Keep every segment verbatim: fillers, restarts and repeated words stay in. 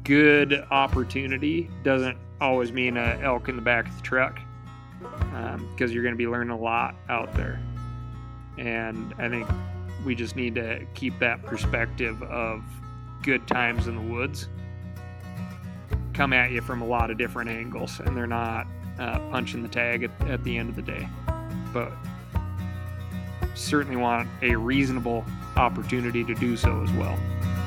good opportunity doesn't always mean a elk in the back of the truck, because um, you're going to be learning a lot out there. And I think we just need to keep that perspective of good times in the woods come at you from a lot of different angles, and they're not uh, punching the tag at, at the end of the day. But certainly want a reasonable opportunity to do so as well.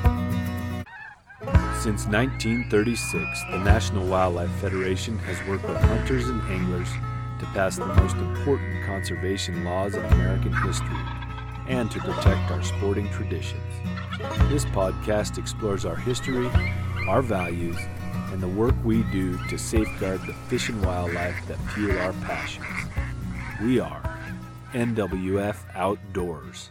Since nineteen thirty-six, the National Wildlife Federation has worked with hunters and anglers to pass the most important conservation laws in American history and to protect our sporting traditions. This podcast explores our history, our values, and the work we do to safeguard the fish and wildlife that fuel our passions. We are N W F Outdoors.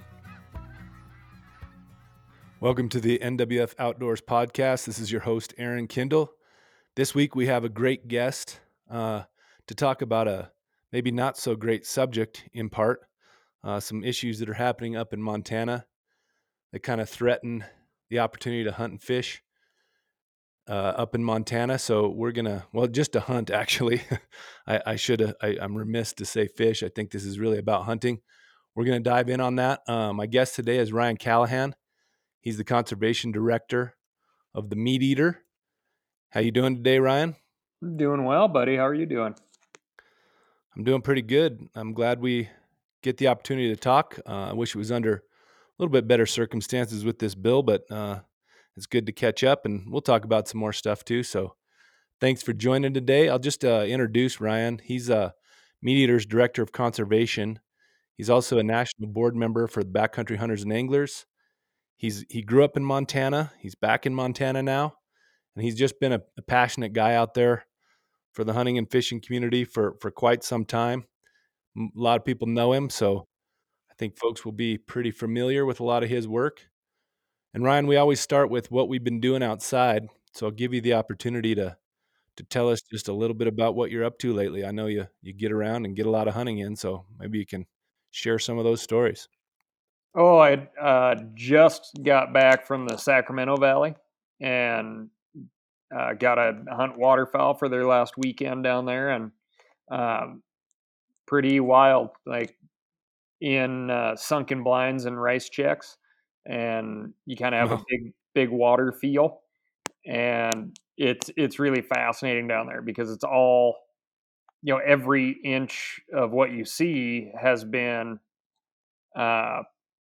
Welcome to the N W F Outdoors podcast. This is your host, Aaron Kindle. This week we have a great guest uh, to talk about a maybe not so great subject in part, uh, some issues that are happening up in Montana that kind of threaten the opportunity to hunt and fish uh, up in Montana. So we're going to, well, just to hunt actually. I, I should have, I'm remiss to say fish. I think this is really about hunting. We're going to dive in on that. Um, my guest today is Ryan Callahan. He's the conservation director of the Meat Eater. How you doing today, Ryan? Doing well, buddy. How are you doing? I'm doing pretty good. I'm glad we get the opportunity to talk. Uh, I wish it was under a little bit better circumstances with this bill, but uh, it's good to catch up, and we'll talk about some more stuff too. So thanks for joining today. I'll just uh, introduce Ryan. He's a Meat Eater's Director of Conservation. He's also a national board member for the Backcountry Hunters and Anglers. He's he grew up in Montana. He's back in Montana now, and he's just been a, a passionate guy out there for the hunting and fishing community for for quite some time. A lot of people know him, so I think folks will be pretty familiar with a lot of his work. And Ryan, we always start with what we've been doing outside, so I'll give you the opportunity to to tell us just a little bit about what you're up to lately. I know you you get around and get a lot of hunting in, so maybe you can share some of those stories. Oh, I uh, just got back from the Sacramento Valley and uh, got to hunt waterfowl for their last weekend down there, and um, pretty wild, like in uh, sunken blinds and rice checks, and you kind of have Well, a big, big water feel, and it's it's really fascinating down there because it's all, you know, every inch of what you see has been uh,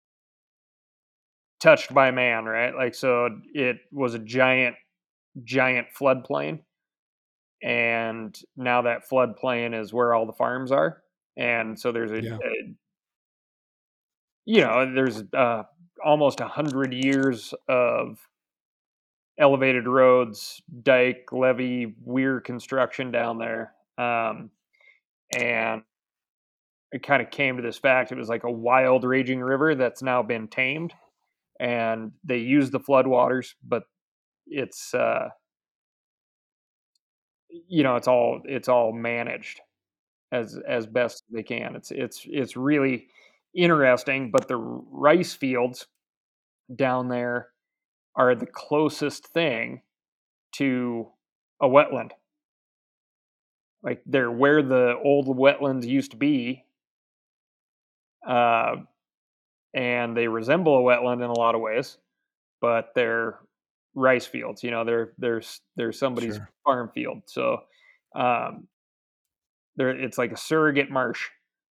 touched by man, right? Like, so it was a giant, giant floodplain. And now that floodplain is where all the farms are. And so there's a, yeah. a you know, there's uh, almost a hundred years of elevated roads, dike, levee, weir construction down there. Um, and it kind of came to this fact. It was like a wild raging river that's now been tamed, and they use the floodwaters, but it's uh, you know, it's all it's all managed as as best they can. It's it's it's really interesting, but the rice fields down there are the closest thing to a wetland. Like, they're where the old wetlands used to be, uh, and they resemble a wetland in a lot of ways, but they're rice fields. You know, they're there's there's somebody's Sure. farm field, so um, there it's like a surrogate marsh.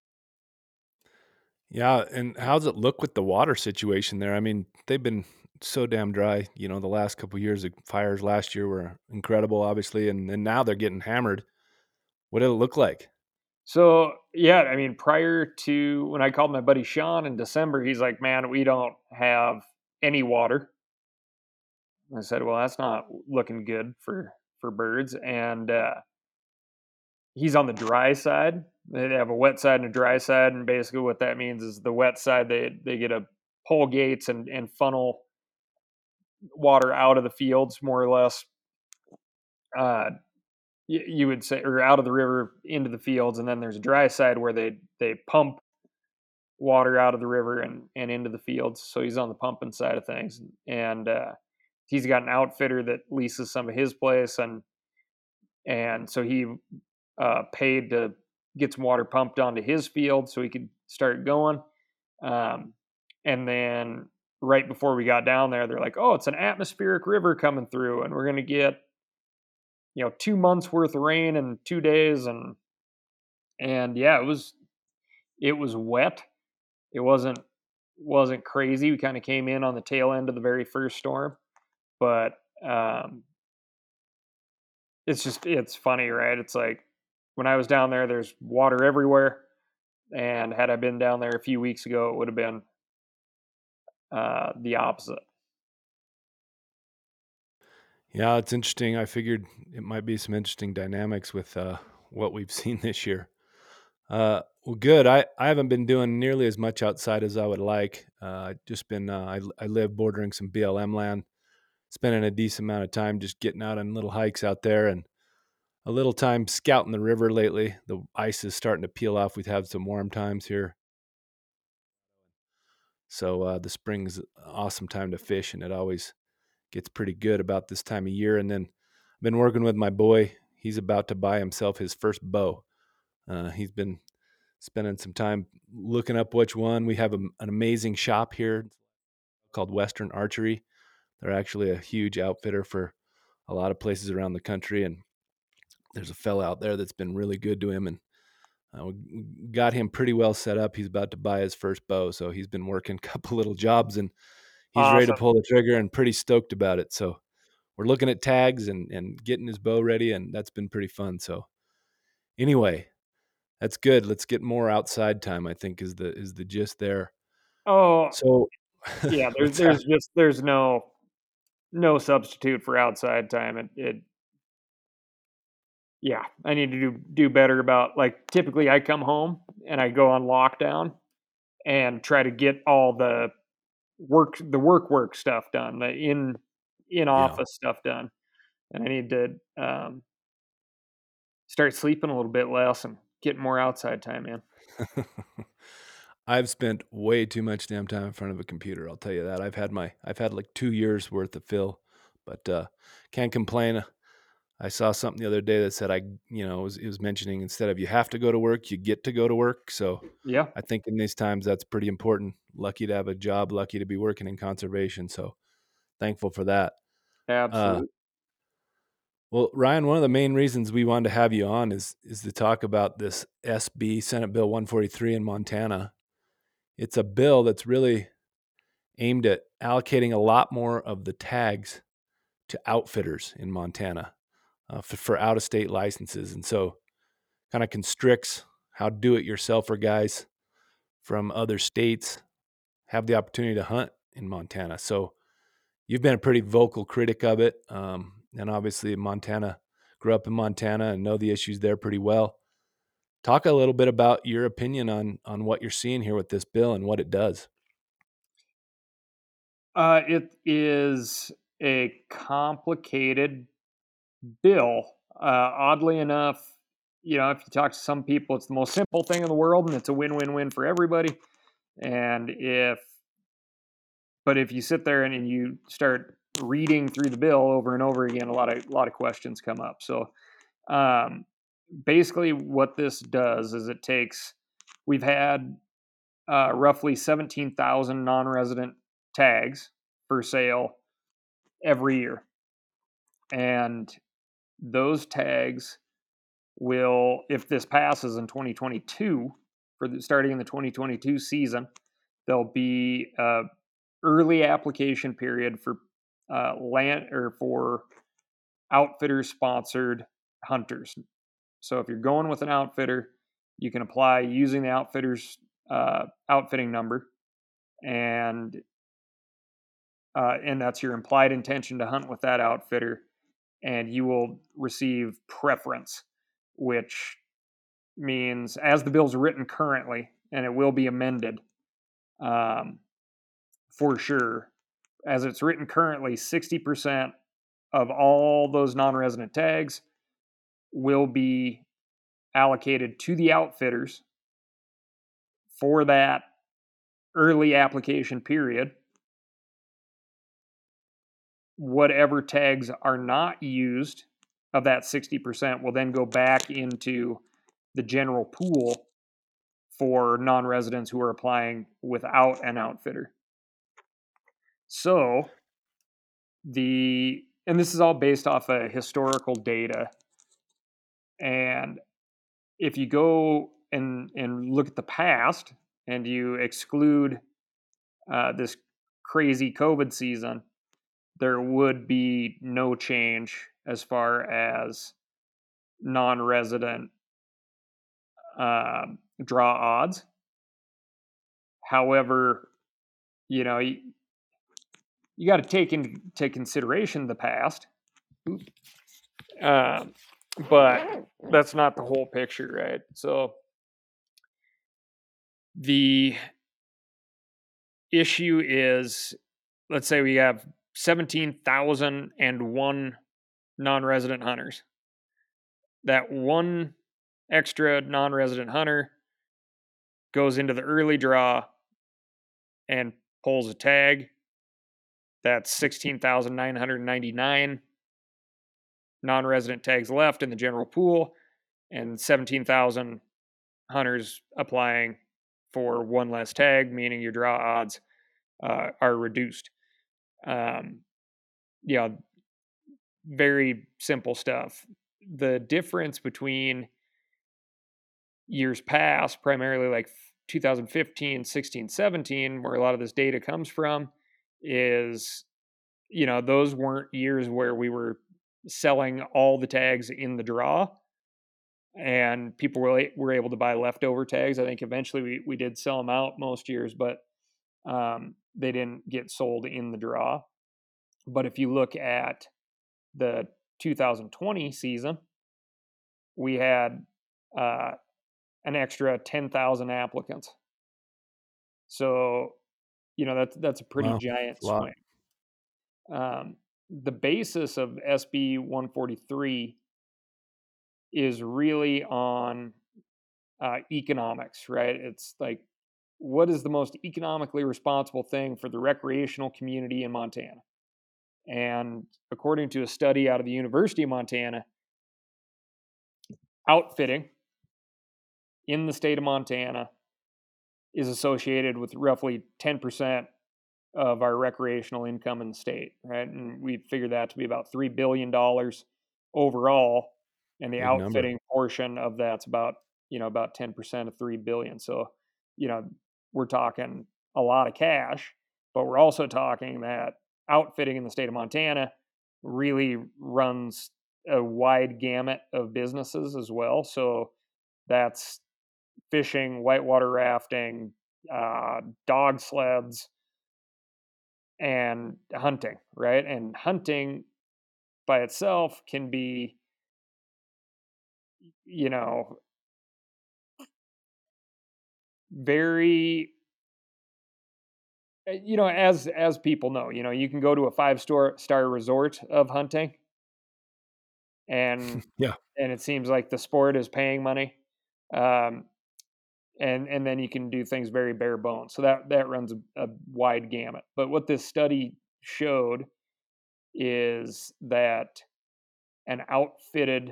Yeah, and how's it look with the water situation there? I mean, they've been so damn dry, you know, the last couple of years. The fires last year were incredible, obviously, and, and now they're getting hammered. What did it look like? So yeah, I mean, prior to when I called my buddy Sean in December, he's like, "Man, we don't have any water." I said, "Well, that's not looking good for for birds." And uh, he's on the dry side. They have a wet side and a dry side, and basically what that means is the wet side they they get a pull gates and and funnel water out of the fields more or less. Uh, you, you would say, or out of the river into the fields, and then there's a dry side where they they pump water out of the river and and into the fields. So he's on the pumping side of things, and uh, he's got an outfitter that leases some of his place, and and so he uh, paid to get some water pumped onto his field so he could start going. Um, and then right before we got down there, they're like, "Oh, it's an atmospheric river coming through, and we're gonna get you know two months worth of rain in two days." And and yeah, it was it was wet. It wasn't wasn't crazy. We kind of came in on the tail end of the very first storm, but um, it's just it's funny, right? It's like when I was down there, there's water everywhere, and had I been down there a few weeks ago, it would have been uh, the opposite. Yeah, it's interesting. I figured it might be some interesting dynamics with uh, what we've seen this year. Uh, well, good. I, I haven't been doing nearly as much outside as I would like. Uh, just been uh, I I live bordering some B L M land, spending a decent amount of time just getting out on little hikes out there, and a little time scouting the river lately. The ice is starting to peel off. We've had some warm times here, so uh, the spring's an awesome time to fish, and it always gets pretty good about this time of year. And then I've been working with my boy. He's about to buy himself his first bow. Uh, he's been spending some time looking up which one. We have a, an amazing shop here called Western Archery. They're actually a huge outfitter for a lot of places around the country, and there's a fella out there that's been really good to him, and uh, we got him pretty well set up. He's about to buy his first bow, so he's been working a couple little jobs, and he's ready to Awesome. pull the trigger and pretty stoked about it. So we're looking at tags and and getting his bow ready, and that's been pretty fun. So anyway, that's good. Let's get more outside time, I think, is the is the gist there. Oh, So yeah. There's what's that? there's just there's no no substitute for outside time. It it yeah. I need to do do better about like typically I come home and I go on lockdown and try to get all the work the work work stuff done, the in in Yeah. office stuff done, and I need to um, start sleeping a little bit less and get more outside time in. I've spent way too much damn time in front of a computer, I'll tell you that. I've had my I've had like two years worth of fill, but uh can't complain. I saw something the other day that said I, you know, it was, it was mentioning instead of you have to go to work, you get to go to work. So Yeah, I think in these times that's pretty important. Lucky to have a job, lucky to be working in conservation. So thankful for that. Uh, absolutely. well, Ryan, one of the main reasons we wanted to have you on is is to talk about this S B Senate Bill one forty-three in Montana. It's a bill that's really aimed at allocating a lot more of the tags to outfitters in Montana uh, for, for out of state licenses. And so kind of constricts how do it yourselfer guys from other states have the opportunity to hunt in Montana. So you've been a pretty vocal critic of it. Um, and obviously, Montana, grew up in Montana and know the issues there pretty well. Talk a little bit about your opinion on on what you're seeing here with this bill and what it does. Uh, it is a complicated bill. Uh, oddly enough, you know, if you talk to some people, it's the most simple thing in the world, and it's a win-win-win for everybody. And if, but if you sit there and, and you start reading through the bill over and over again, a lot of a lot of questions come up. So, um, basically, what this does is it takes. We've had uh, roughly seventeen thousand non-resident tags for sale every year, and those tags will, if this passes in twenty twenty-two, for the, starting in the twenty twenty-two season, there'll be a early application period for uh, land or for outfitter sponsored hunters. So if you're going with an outfitter, you can apply using the outfitter's uh, outfitting number, and uh, and that's your implied intention to hunt with that outfitter, and you will receive preference, which means as the bill's written currently, and it will be amended um, for sure. As it's written currently, sixty percent of all those non-resident tags will be allocated to the outfitters for that early application period. whatever tags are not used of that sixty percent will then go back into the general pool for non-residents who are applying without an outfitter. So the, and this is all based off of historical data. And if you go and, and look at the past and you exclude uh, this crazy COVID season, there would be no change as far as non-resident uh, draw odds. However, you know, you, you got to take into consideration the past. Uh, but that's not the whole picture, right? So the issue is, let's say we have seventeen thousand one non-resident hunters. That one extra non-resident hunter goes into the early draw and pulls a tag. That's sixteen thousand nine hundred ninety-nine non-resident tags left in the general pool, and seventeen thousand hunters applying for one less tag, meaning your draw odds uh, are reduced. Um, yeah, very simple stuff. The difference between years past, primarily like two thousand fifteen, sixteen, seventeen, where a lot of this data comes from, is, you know, those weren't years where we were selling all the tags in the draw and people were, were able to buy leftover tags. I think eventually we, we did sell them out most years, but um, they didn't get sold in the draw. But if you look at the two thousand twenty season, we had uh, an extra ten thousand applicants. So, you know, that's, that's a pretty Wow, giant a lot. swing. Um, the basis of S B one forty-three is really on uh, economics, right? It's like, what is the most economically responsible thing for the recreational community in Montana? And according to a study out of the University of Montana, outfitting in the state of Montana is associated with roughly ten percent of our recreational income in the state, right? And we figure that to be about three billion dollars overall. And the Big number. outfitting portion of that's about, you know, about ten percent of three billion. So, you know, we're talking a lot of cash, but we're also talking that outfitting in the state of Montana really runs a wide gamut of businesses as well. So that's fishing, whitewater rafting, uh, dog sleds, and hunting, right? And hunting by itself can be, you know, very, you know, as as people know, you know, you can go to a five star star resort of hunting, and Yeah. and it seems like the sport is paying money, um, and and then you can do things very bare bones. So that that runs a, a wide gamut. But what this study showed is that an outfitted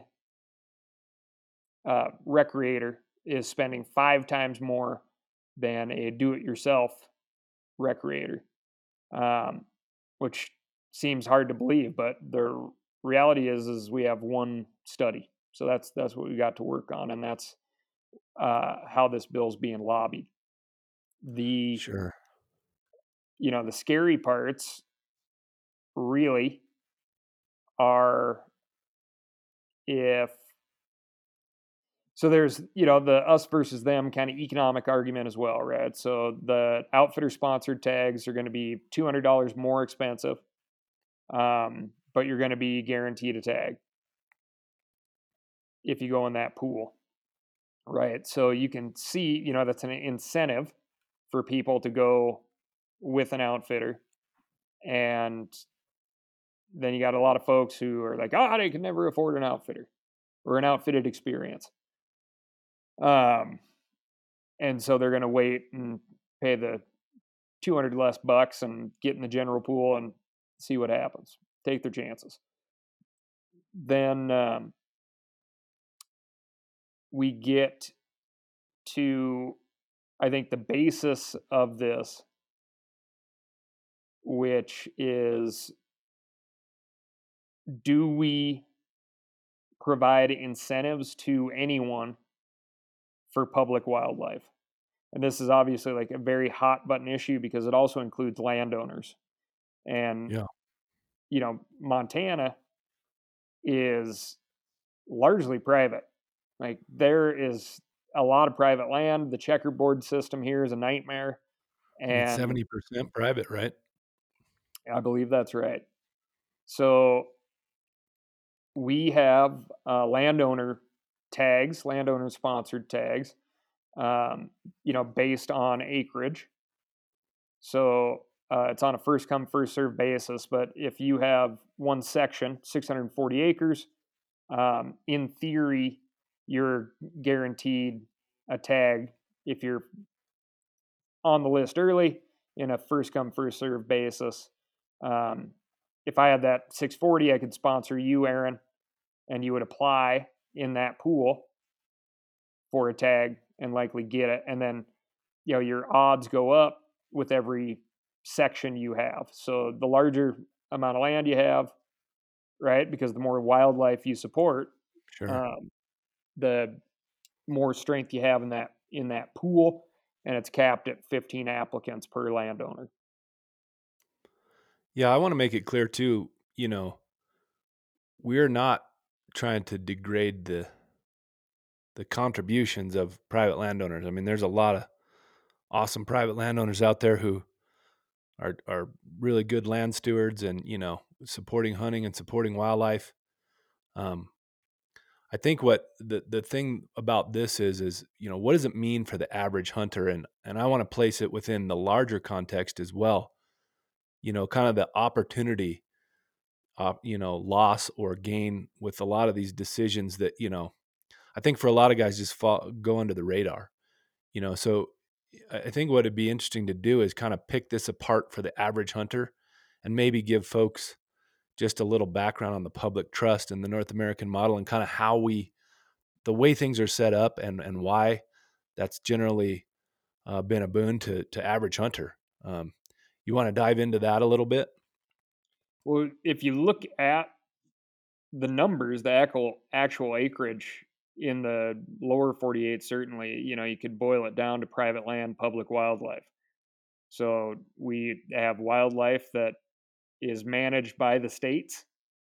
uh, recreator is spending five times more than a do-it-yourself recreator, um, which seems hard to believe, but the reality is, is we have one study, so that's that's what we got to work on, and that's uh, how this bill's being lobbied. The Sure. you know the scary parts really are if so there's, you know, the us versus them kind of economic argument as well, right? So the outfitter sponsored tags are going to be two hundred dollars more expensive, um, but you're going to be guaranteed a tag if you go in that pool, right? So you can see, you know, that's an incentive for people to go with an outfitter. And then you got a lot of folks who are like, oh, they can never afford an outfitter or an outfitted experience. Um, and so they're going to wait and pay the two hundred less bucks and get in the general pool and see what happens. take their chances. Then um, we get to, I think, the basis of this, which is, do we provide incentives to anyone for public wildlife? And this is obviously like a very hot button issue because it also includes landowners. And, Yeah. you know, Montana is largely private. Like there is a lot of private land. The checkerboard system here is a nightmare. I think it's And seventy percent private, right? I believe that's right. So we have uh, landowner tags, landowner sponsored tags, um, you know, based on acreage. So uh, it's on a first come, first served basis. But if you have one section, six hundred forty acres, um, in theory, you're guaranteed a tag if you're on the list early in a first come, first served basis. Um, if I had that six forty, I could sponsor you, Aaron, and you would apply in that pool for a tag and likely get it. And then, you know, your odds go up with every section you have. So the larger amount of land you have, right? Because the more wildlife you support, Sure. um, the more strength you have in that in that pool, and it's capped at fifteen applicants per landowner. Yeah, I want to make it clear too, you know, we're not trying to degrade the the contributions of private landowners. I mean, there's a lot of awesome private landowners out there who are are really good land stewards and, you know, supporting hunting and supporting wildlife. Um, I think what the the thing about this is is, you know, what does it mean for the average hunter? And and I want to place it within the larger context as well. You know, kind of the opportunity, uh, you know, loss or gain with a lot of these decisions that, you know, I think for a lot of guys just fall, go under the radar, you know. So I I think what it'd be interesting to do is kind of pick this apart for the average hunter and maybe give folks just a little background on the public trust and the North American model and kind of how we, the way things are set up and, and why that's generally uh, been a boon to, to average hunter. Um, you want to dive into that a little bit? Well, if you look at the numbers, the actual actual acreage in the lower forty-eight, certainly, you know, you could boil it down to private land, public wildlife. So we have wildlife that is managed by the states,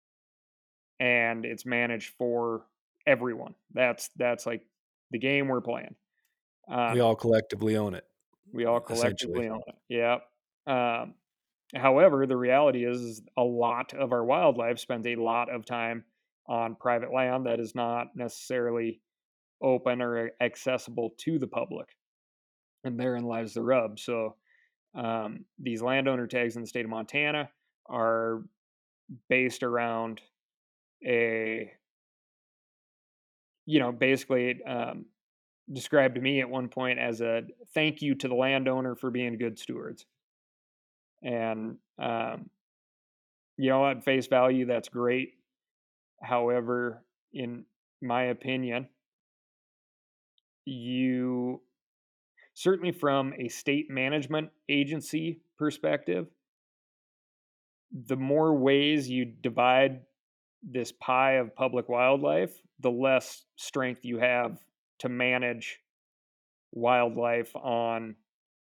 and it's managed for everyone. That's that's like the game we're playing. We Um, all collectively own it, we all essentially. collectively own it. Yeah. Um, However, the reality is, is a lot of our wildlife spends a lot of time on private land that is not necessarily open or accessible to the public, and therein lies the rub. So um, these landowner tags in the state of Montana are based around a, you know, basically um, described to me at one point as a thank you to the landowner for being good stewards. And um, you know, at face value, that's great. However, in my opinion, you certainly from a state management agency perspective, the more ways you divide this pie of public wildlife, the less strength you have to manage wildlife on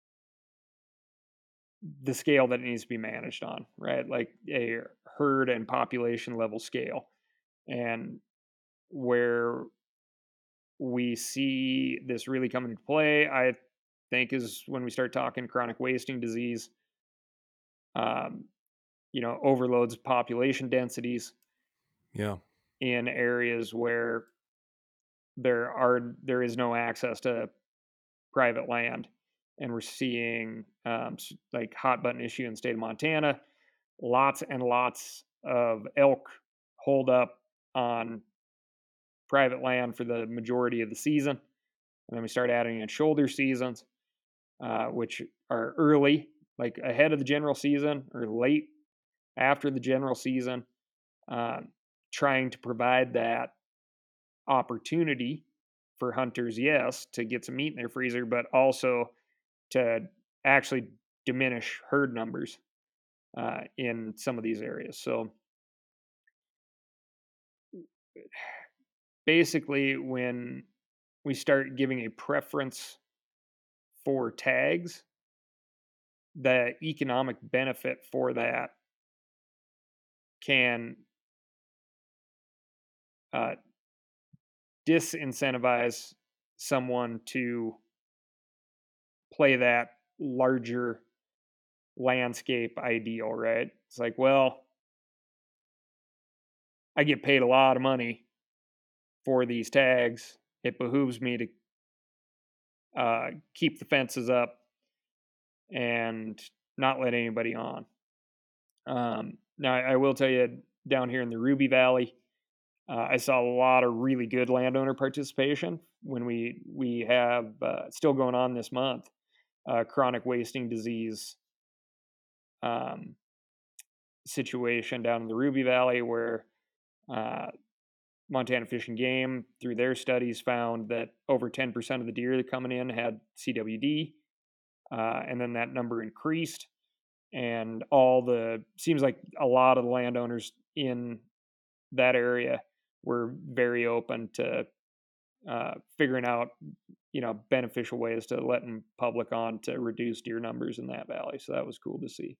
the scale that it needs to be managed on, right? Like a herd and population level scale. And where we see this really come into play, I think, is when we start talking chronic wasting disease, um, you know, overloads population densities Yeah. in areas where there are there is no access to private land, and we're seeing um, like hot button issue in the state of Montana, lots and lots of elk hold up on private land for the majority of the season, and then we start adding in shoulder seasons, uh, which are early, like ahead of the general season or late after the general season. uh, trying to provide that opportunity for hunters, yes, to get some meat in their freezer, but also to actually diminish herd numbers uh, in some of these areas. So basically, when we start giving a preference for tags, the economic benefit for that can uh, disincentivize someone to play that larger landscape ideal, right? It's like, well, I get paid a lot of money for these tags. It behooves me to uh, keep the fences up and not let anybody on. Um, now, I will tell you, down here in the Ruby Valley, uh, I saw a lot of really good landowner participation when we we have uh, still going on this month, uh, chronic wasting disease um, situation down in the Ruby Valley, where uh, Montana Fish and Game, through their studies, found that over ten percent of the deer that coming in had C W D, uh, and then that number increased. And all the seems like a lot of the landowners in that area were very open to uh, figuring out, you know, beneficial ways to letting public on to reduce deer numbers in that valley. So that was cool to see.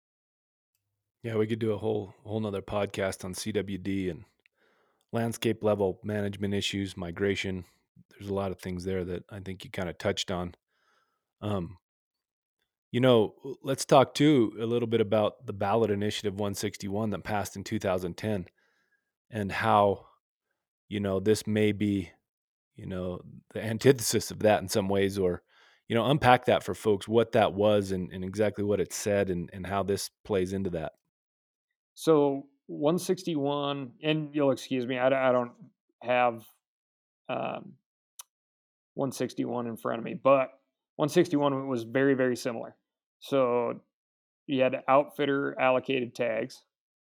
Yeah, we could do a whole whole nother podcast on C W D and landscape level management issues, migration. There's a lot of things there that I think you kind of touched on. Um, you know, let's talk too a little bit about the ballot initiative one sixty-one that passed in two thousand ten and how, you know, this may be, you know, the antithesis of that in some ways, or, you know, unpack that for folks, what that was and, and exactly what it said and, and how this plays into that. So one sixty-one, and you'll excuse me, I, I don't have um, one sixty-one in front of me, but one sixty-one was very, very similar. So you had outfitter allocated tags,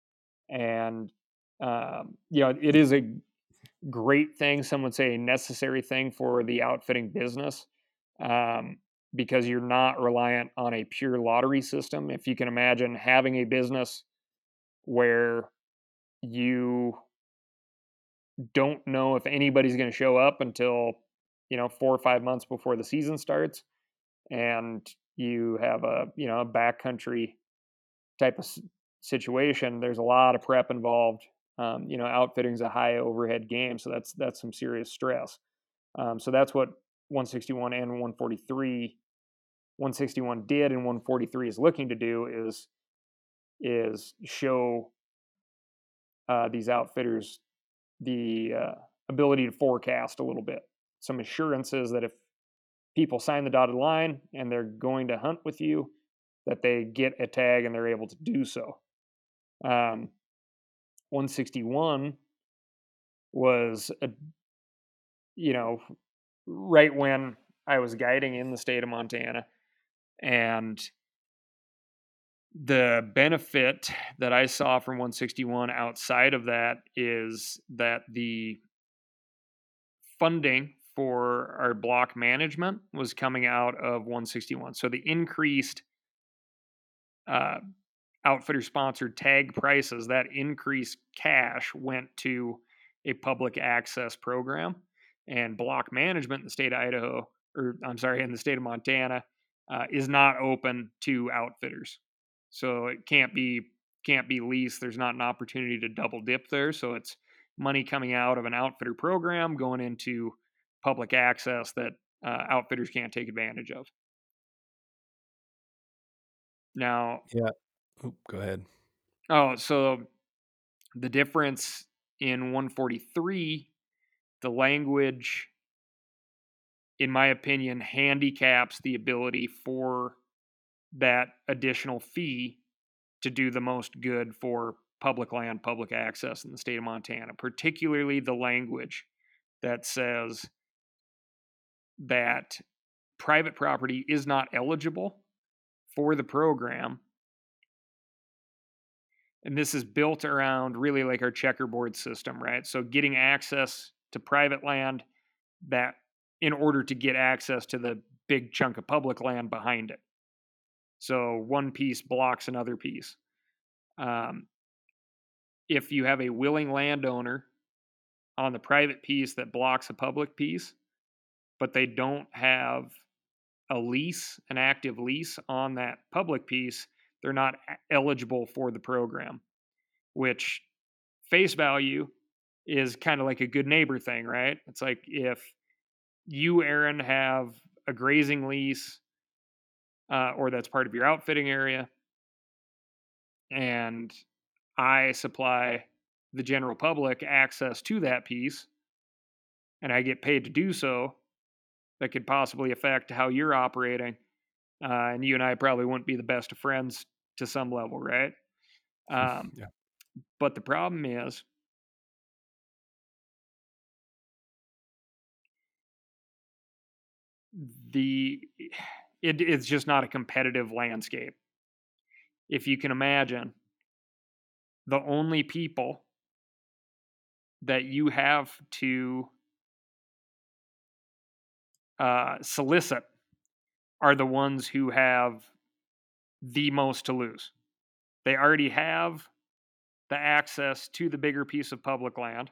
and um, you know, it is a great thing. Some would say a necessary thing for the outfitting business, um, because you're not reliant on a pure lottery system. If you can imagine having a business where you don't know if anybody's going to show up until, you know, four or five months before the season starts, and you have a, you know, a backcountry type of situation, there's a lot of prep involved. Um, you know, outfitting is a high overhead game, so that's that's some serious stress. Um, so that's what one sixty-one and one forty-three, one sixty-one did, and one forty-three is looking to do is is show uh, these outfitters the uh, ability to forecast a little bit, some assurances that if people sign the dotted line and they're going to hunt with you, that they get a tag and they're able to do so. Um, one sixty-one was, a, you know, right when I was guiding in the state of Montana, and the benefit that I saw from one sixty-one outside of that is that the funding for our block management was coming out of one sixty-one. So the increased uh, outfitter sponsored tag prices, that increased cash went to a public access program, and block management in the state of Idaho, or I'm sorry, in the state of Montana, uh, is not open to outfitters. So it can't be can't be leased. There's not an opportunity to double dip there. So it's money coming out of an outfitter program going into public access that uh, outfitters can't take advantage of. Now, Yeah. Oop, go ahead. oh, so the difference in one forty-three, the language, in my opinion, handicaps the ability for that additional fee to do the most good for public land, public access in the state of Montana, particularly the language that says that private property is not eligible for the program And this is built around really like our checkerboard system, right? So getting access to private land that in order to get access to the big chunk of public land behind it. So one piece blocks another piece. Um, if you have a willing landowner on the private piece that blocks a public piece, but they don't have a lease, an active lease on that public piece, they're not eligible for the program, which face value is kind of like a good neighbor thing, right? It's like if you, Aaron, have a grazing lease uh, or that's part of your outfitting area, and I supply the general public access to that piece, and I get paid to do so, that could possibly affect how you're operating. Uh, and you and I probably wouldn't be the best of friends to some level, right? Um, Yeah. but the problem is, the it, it's just not a competitive landscape. If you can imagine, the only people that you have to uh, solicit are the ones who have the most to lose. They already have the access to the bigger piece of public land,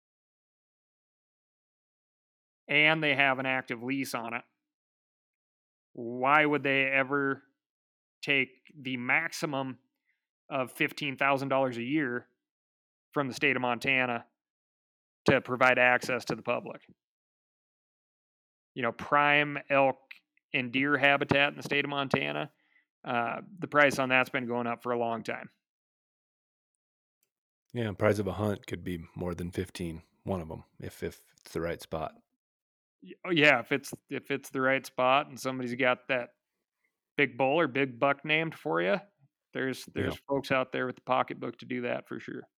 and they have an active lease on it. Why would they ever take the maximum of fifteen thousand dollars a year from the state of Montana to provide access to the public? You know, prime elk and deer habitat in the state of Montana, uh, the price on that's been going up for a long time. Yeah, price of a hunt could be more than fifteen. One of them, if if it's the right spot. Oh yeah, if it's if it's the right spot and somebody's got that big bull or big buck named for you, there's Yeah. there's folks out there with the pocketbook to do that for sure.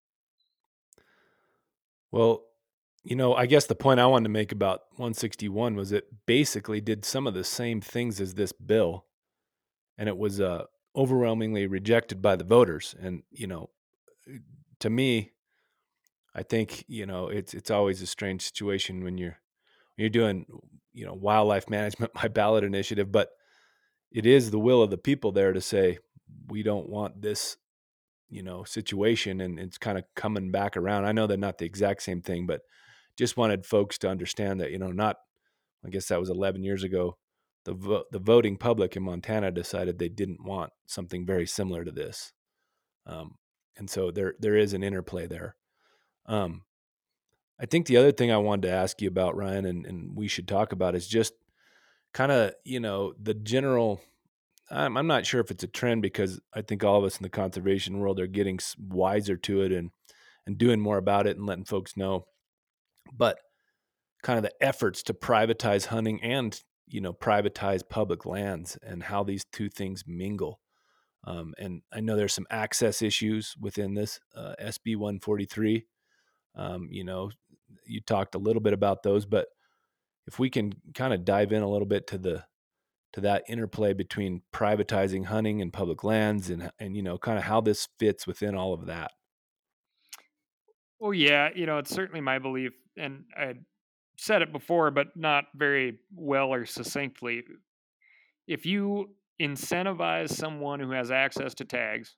Well, you know, I guess the point I wanted to make about one sixty-one was it basically did some of the same things as this bill, and it was uh, overwhelmingly rejected by the voters. And you know, to me, I think you know it's it's always a strange situation when you're when you're doing you know wildlife management by ballot initiative, but it is the will of the people there to say we don't want this you know situation, and it's kind of coming back around. I know they're not the exact same thing, but just wanted folks to understand that you know not I guess that was eleven years ago. The vo- the voting public in Montana decided they didn't want something very similar to this, um, and so there there is an interplay there. Um, I think the other thing I wanted to ask you about, Ryan, and, and we should talk about is just kind of you know the general. I'm, I'm not sure if it's a trend because I think all of us in the conservation world are getting s- wiser to it and and doing more about it and letting folks know. But kind of the efforts to privatize hunting and you know privatize public lands and how these two things mingle. Um, and I know there's some access issues within this uh, S B one forty-three. Um, you know, you talked a little bit about those, but if we can kind of dive in a little bit to the to that interplay between privatizing hunting and public lands and and you know kind of how this fits within all of that. Well, yeah, you know, it's certainly my belief, and I said it before, but not very well or succinctly. If you incentivize someone who has access to tags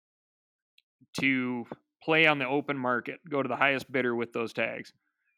to play on the open market, go to the highest bidder with those tags,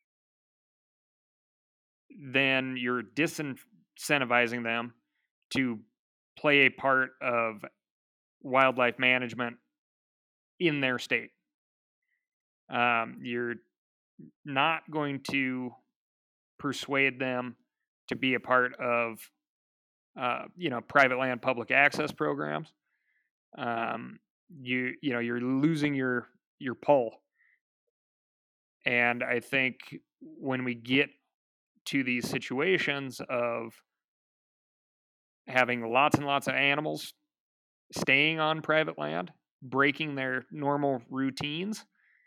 then you're disincentivizing them to play a part of wildlife management in their state. Um, you're not going to persuade them to be a part of, uh, you know, private land public access programs. Um, you you know you're losing your your pull, and I think when we get to these situations of having lots and lots of animals staying on private land, breaking their normal routines,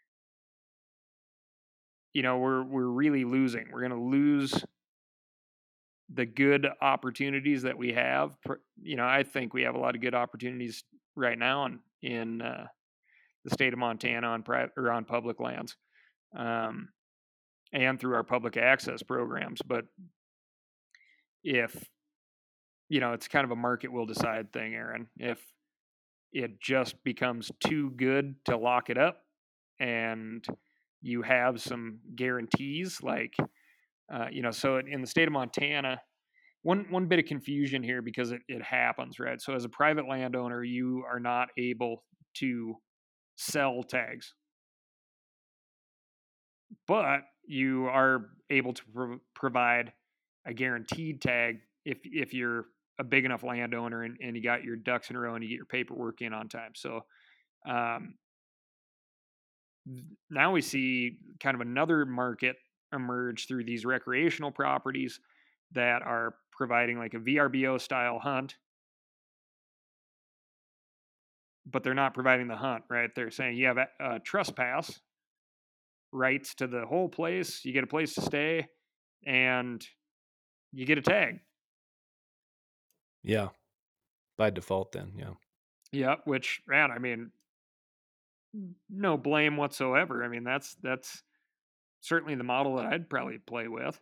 you know, we're we're really losing. We're going to lose the good opportunities that we have. You know, I think we have a lot of good opportunities right now in in uh, the state of Montana on private or on public lands, um, and through our public access programs. But if you know, it's kind of a market will decide thing, Aaron. If it just becomes too good to lock it up, and you have some guarantees, like uh, you know, so in the state of Montana, one one bit of confusion here because it, it happens, right? So as a private landowner, you are not able to sell tags, but you are able to pro- provide a guaranteed tag if if you're a big enough landowner and, and you got your ducks in a row and you get your paperwork in on time. So um, now we see kind of another market emerge through these recreational properties that are providing like a V R B O style hunt, but they're not providing the hunt, right? They're saying you have a, a trespass rights to the whole place, you get a place to stay, and you get a tag. Yeah. By default then, yeah. Yeah, which man, I mean, no blame whatsoever. I mean, that's that's certainly the model that I'd probably play with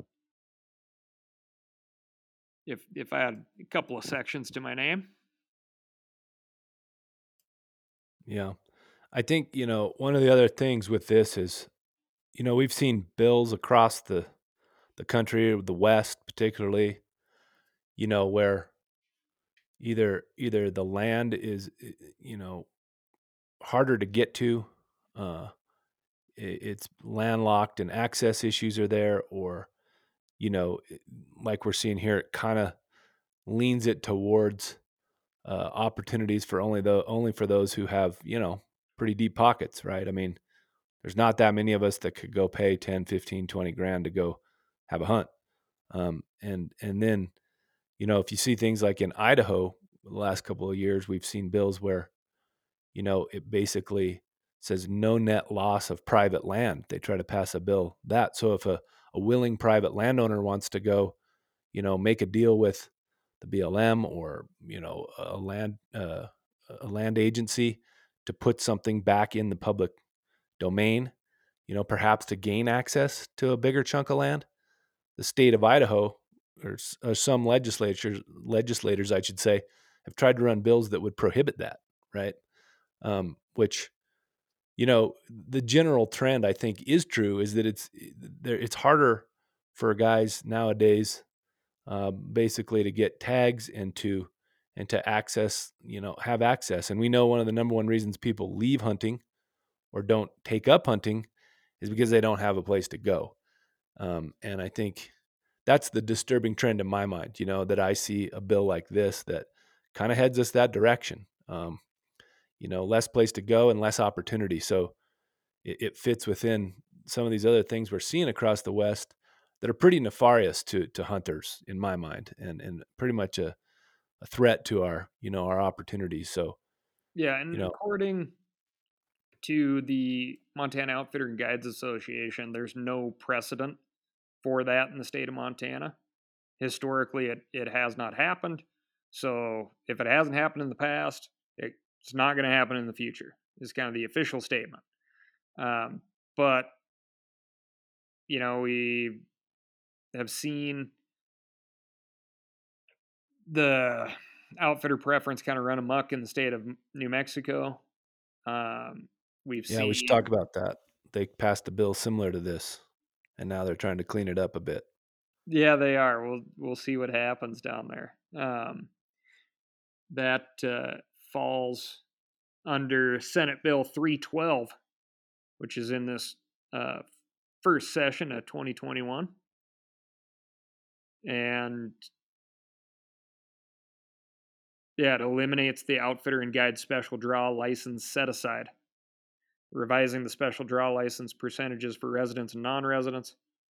if if I had a couple of sections to my name. Yeah. I think, you know, one of the other things with this is, you know, we've seen bills across the the country, the West particularly, you know, where either either the land is, you know, harder to get to, uh, it's landlocked and access issues are there, or you know, like we're seeing here, it kind of leans it towards uh, opportunities for only the only for those who have, you know, pretty deep pockets, right? I mean, there's not that many of us that could go pay ten, fifteen, twenty grand to go have a hunt. Um, and and then, you know, if you see things like in Idaho, the last couple of years, we've seen bills where, you know, it basically says no net loss of private land. They try to pass a bill that. So if a, a willing private landowner wants to go, you know, make a deal with the B L M or, you know, a land uh, a land agency to put something back in the public domain, you know, perhaps to gain access to a bigger chunk of land, the state of Idaho or, or some legislatures legislators, I should say, have tried to run bills that would prohibit that, right? Um, which, you know, the general trend I think is true is that it's there. It's harder for guys nowadays, uh, basically, to get tags and to and to access, you know, have access. And we know one of the number one reasons people leave hunting or don't take up hunting is because they don't have a place to go. Um, and I think that's the disturbing trend in my mind, you know, that I see a bill like this that kind of heads us that direction. Um, you know, less place to go and less opportunity. So it, it fits within some of these other things we're seeing across the West that are pretty nefarious to to hunters in my mind, and and pretty much a, a threat to our, you know, our opportunities. So, Yeah, you and know, according to the Montana Outfitter and Guides Association, there's no precedent for that in the state of Montana. Historically, it, it has not happened. So if it hasn't happened in the past, it's not going to happen in the future, is kind of the official statement. Um, but, you know, we have seen the outfitter preference kind of run amok in the state of New Mexico. Um, we've yeah, we should talk seen, about that. They passed a bill similar to this, and now they're trying to clean it up a bit. yeah, they are. We'll we'll see what happens down there. Um, that uh, falls under Senate Bill three twelve, which is in this uh, first session of twenty twenty-one. And yeah, it eliminates the outfitter and guide special draw license set aside, revising the special draw license percentages for residents and non residents,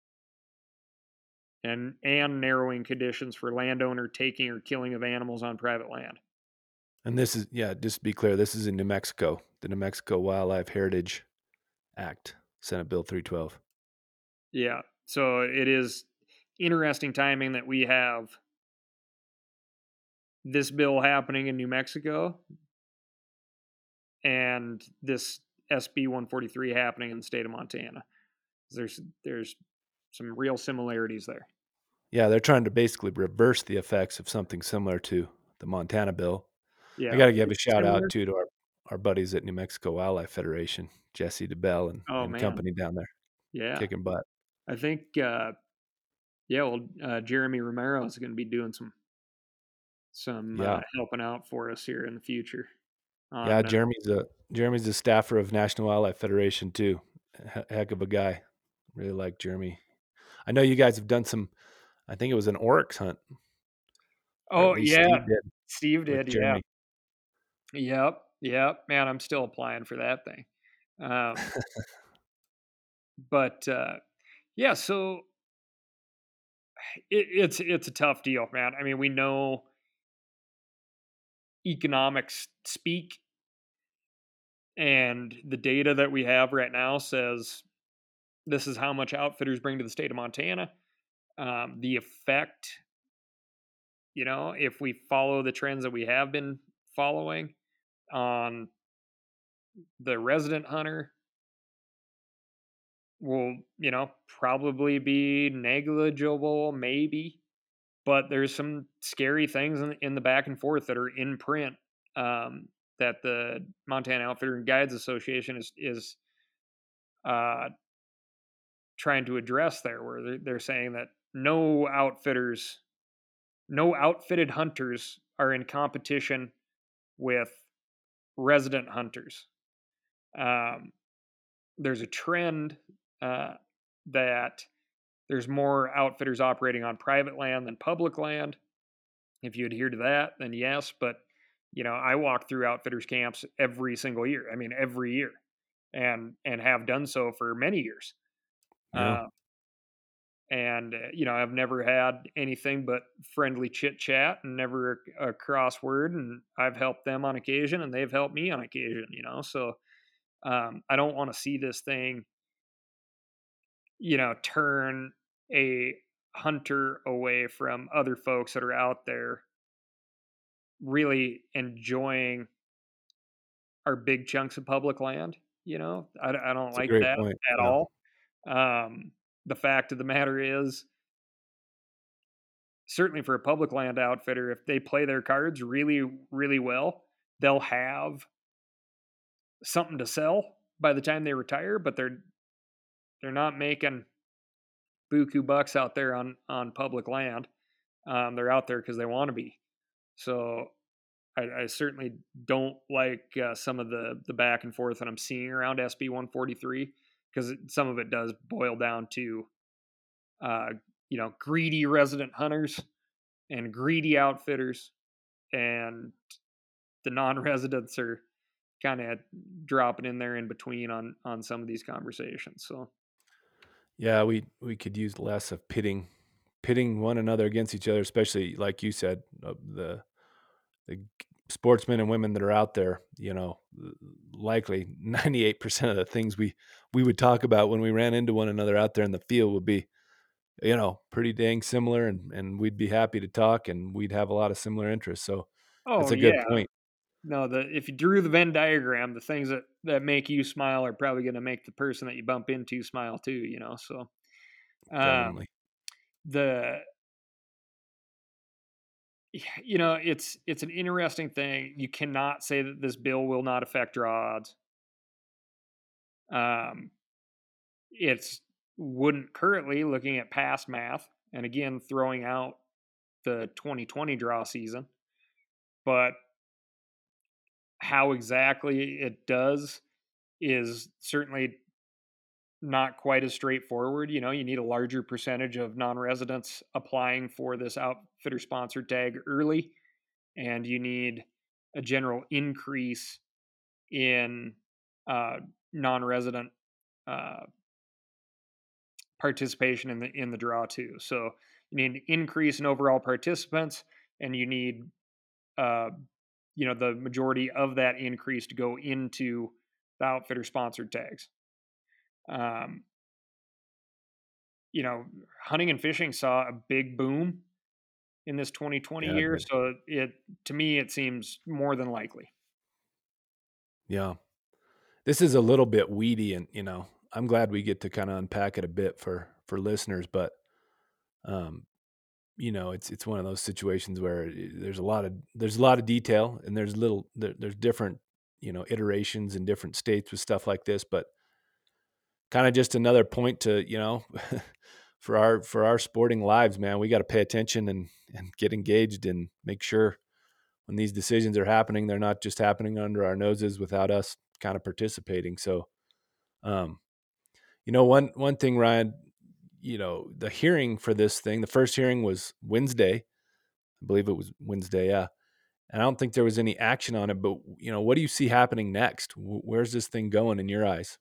and, and narrowing conditions for landowner taking or killing of animals on private land. And this is, yeah, just to be clear, this is in New Mexico, the New Mexico Wildlife Heritage Act, Senate Bill three twelve. Yeah, so it is interesting timing that we have this bill happening in New Mexico and this S B one forty-three happening in the state of Montana. There's there's some real similarities there. Yeah, they're trying to basically reverse the effects of something similar to the Montana bill. I Yeah, gotta give is a it shout out similar? too to our our buddies at New Mexico Wildlife Federation, Jesse DeBell and Oh and man, company down there, yeah. kicking butt. I think uh, yeah, well, uh, Jeremy Romero is going to be doing some some uh, Yeah. helping out for us here in the future Yeah, on. Uh, Jeremy's a Jeremy's a staffer of National Wildlife Federation too. He heck of a guy. Really like Jeremy. I know you guys have done some, I think it was an oryx hunt, or at oh least yeah, Steve did Steve with did. Yeah, Jeremy. yep, yep. Man, I'm still applying for that thing. Um, but uh, yeah, so it, it's it's a tough deal, man. I mean, we know economics speak, and the data that we have right now says this is how much outfitters bring to the state of Montana. Um, the effect, you know, if we follow the trends that we have been following on the resident hunter, will, you know, probably be negligible, maybe. But there's some scary things in, in the back and forth that are in print, um, that the Montana Outfitter and Guides Association is is uh, trying to address there, where they're, they're saying that no outfitters, no outfitted hunters are in competition with resident hunters. Um, there's a trend uh, that there's more outfitters operating on private land than public land. If you adhere to that, then yes. But you know, I walk through outfitters camps every single year. I mean, every year, and and have done so for many years. Yeah. Uh, and uh, you know, I've never had anything but friendly chit chat and never a, a cross word. And I've helped them on occasion, and they've helped me on occasion. You know, so um, I don't want to see this thing, you know, turn a hunter away from other folks that are out there really enjoying our big chunks of public land. You know, I, I don't It's a like great that point. at Yeah. all. Um, the fact of the matter is, certainly for a public land outfitter, if they play their cards really, really well, they'll have something to sell by the time they retire. But they're they're not making buku bucks out there on on public land. Um, they're out there because they want to be. So I, I certainly don't like uh, some of the the back and forth that I'm seeing around S B one forty-three, because some of it does boil down to uh, you know, greedy resident hunters and greedy outfitters, and the non-residents are kind of dropping in there in between on on some of these conversations. So Yeah, we we could use less of pitting pitting one another against each other, especially like you said, uh, the the g- sportsmen and women that are out there. You know, likely ninety-eight percent of the things we we would talk about when we ran into one another out there in the field would be, you know, pretty dang similar, and and we'd be happy to talk, and we'd have a lot of similar interests. So oh that's a good yeah, point. no, the if you drew the Venn diagram, the things that that make you smile are probably going to make the person that you bump into smile too. You know, so um, Definitely. the you know, it's it's an interesting thing. You cannot say that this bill will not affect draw odds. Um, it's wouldn't currently, looking at past math, and again throwing out the twenty twenty draw season, but how exactly it does is certainly not quite as straightforward. You know, you need a larger percentage of non-residents applying for this outfitter sponsored tag early, and you need a general increase in uh, non-resident uh, participation in the in the draw too. So you need an increase in overall participants, and you need uh, you know, the majority of that increase to go into the outfitter sponsored tags. Um, you know, hunting and fishing saw a big boom in this twenty twenty Yeah, I year, did. so it to me it seems more than likely. Yeah. this is a little bit weedy, and you know, I'm glad we get to kind of unpack it a bit for for listeners. But um, you know, it's it's one of those situations where it- there's a lot of there's a lot of detail, and there's little there, there's different you know iterations in different states with stuff like this. But kind of just another point to you know for our for our sporting lives, man, we got to pay attention and and get engaged and make sure when these decisions are happening, they're not just happening under our noses without us kind of participating. So, um, you know, one one thing, Ryan, you know, the hearing for this thing, the first hearing was Wednesday. I believe it was Wednesday, yeah. And I don't think there was any action on it, but you know, what do you see happening next? Where's this thing going in your eyes?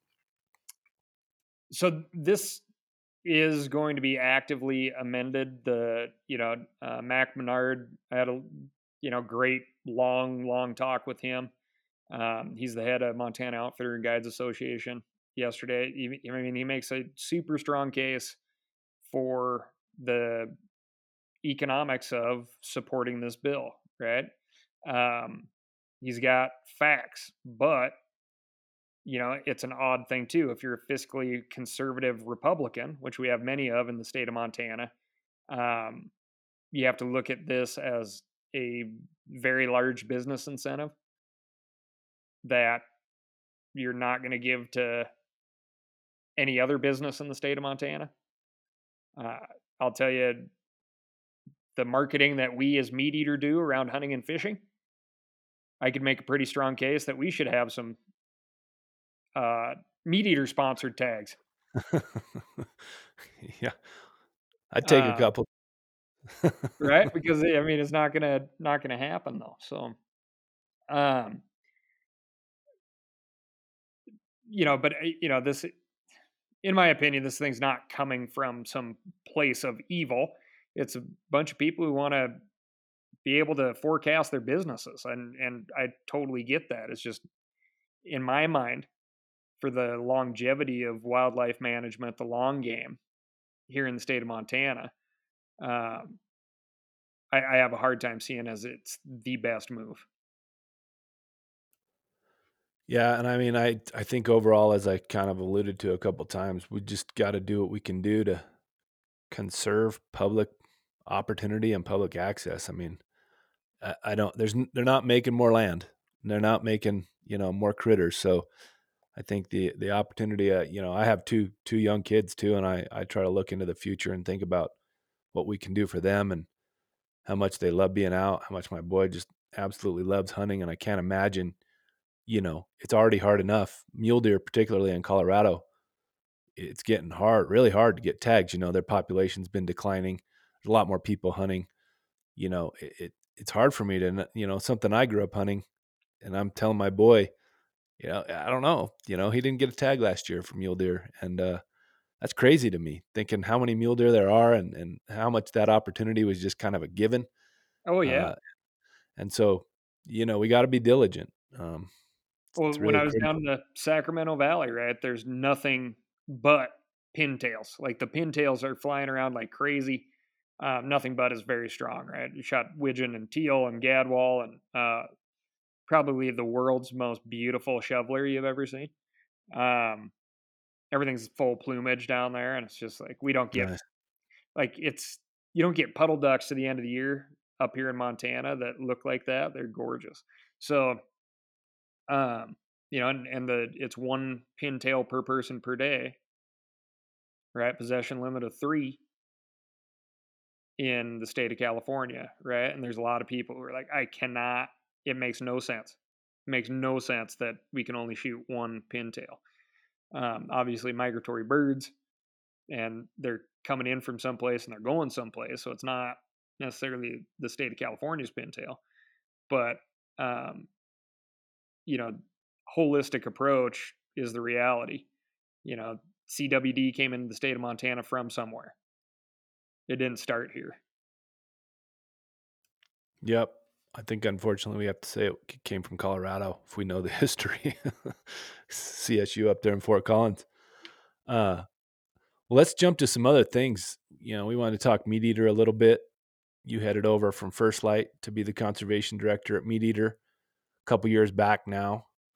So this is going to be actively amended. The you know uh, Mac Menard, I had a you know great long long talk with him. Um, he's the head of Montana Outfitter and Guides Association. Yesterday, he, I mean, he makes a super strong case for the economics of supporting this bill. Right? Um, he's got facts, but you know, it's an odd thing too. If you're a fiscally conservative Republican, which we have many of in the state of Montana, um, you have to look at this as a very large business incentive that you're not going to give to any other business in the state of Montana. Uh, I'll tell you, the marketing that we as Meat Eater do around hunting and fishing, I could make a pretty strong case that we should have some uh, Meat Eater sponsored tags. Yeah, I'd take a Um, couple. right? Because I mean, it's not gonna not gonna happen though. So, um, you know, but uh, you know, this, in my opinion, this thing's not coming from some place of evil. It's a bunch of people who want to be able to forecast their businesses, and and I totally get that. It's just in my mind, for the longevity of wildlife management, the long game here in the state of Montana, um, I, I have a hard time seeing as it's the best move. Yeah, and I mean, I I think overall, as I kind of alluded to a couple times, we just got to do what we can do to conserve public opportunity and public access. I mean, I, I don't. There's n- they're not making more land. They're not making you know more critters. So I think the the opportunity. Uh, you know, I have two two young kids too, and I I try to look into the future and think about what we can do for them and how much they love being out. How much my boy just absolutely loves hunting, and I can't imagine. You know, it's already hard enough. Mule deer, particularly in Colorado, it's getting hard, really hard to get tags. You know, their population's been declining. There's a lot more people hunting. You know, it, it it's hard for me to, you know, something I grew up hunting, and I'm telling my boy, you know, I don't know, you know, he didn't get a tag last year for mule deer, and uh, that's crazy to me. Thinking how many mule deer there are, and and how much that opportunity was just kind of a given. Oh yeah. Uh, and so, you know, we got to be diligent. Um, it's, Well, it's when really I was critical. down in the Sacramento Valley, right, there's nothing but pintails. Like the pintails are flying around like crazy. Um, nothing but is very strong, right? You shot widgeon and teal and gadwall and uh, probably the world's most beautiful shoveler you've ever seen. Um, everything's full plumage down there, and it's just like we don't get Nice. like it's you don't get puddle ducks to the end of the year up here in Montana that look like that. They're gorgeous. So um, you know, and, and the it's one pintail per person per day, right? Possession limit of three in the state of California, right? And there's a lot of people who are like, I cannot. It makes no sense. It makes no sense that we can only shoot one pintail. Um, obviously, migratory birds, and they're coming in from someplace and they're going someplace, so it's not necessarily the state of California's pintail, but um, you know, holistic approach is the reality. You know, C W D came into the state of Montana from somewhere. It didn't start here. Yep. I think unfortunately we have to say it came from Colorado if we know the history. C S U up there in Fort Collins. Uh, well, let's jump to some other things. You know, we wanted to talk Meat Eater a little bit. You headed over from First Light to be the conservation director at Meat Eater a couple years back now.